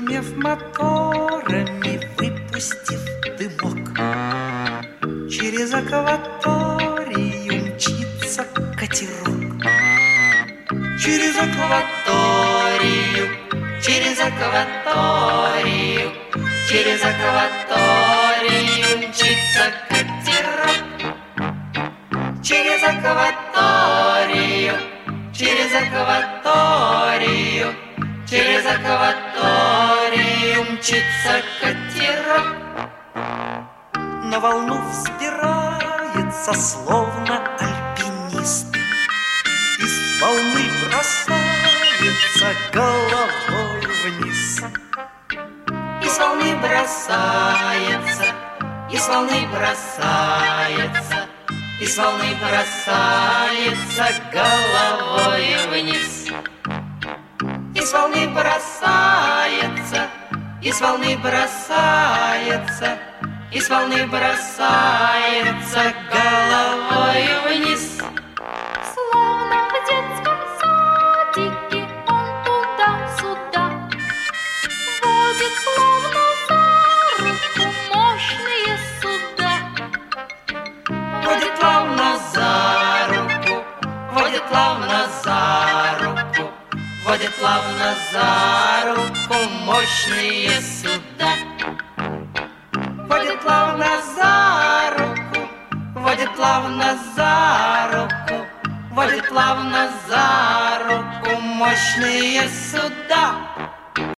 Загремев моторами, выпустив дымок, через акваторию мчится катерок. Через акваторию, через акваторию, через акваторию мчится катерок. Через акваторию, через акваторию, через акваторию мчится катерок. На волну взбирается, словно альпинист, и с волны бросается головой вниз. И с волны бросается, и с волны бросается, и с волны бросается головой вниз. И с волны бросается, и с волны бросается, и с волны бросается головой вниз. Словно в детском садике он туда-сюда водит словно за руку мощные суда. Водит плавно за руку, водит плавно за руку, водит плавно за руку мощные суда. Водит плавно за руку, водит плавно за руку, водит плавно за руку мощные суда.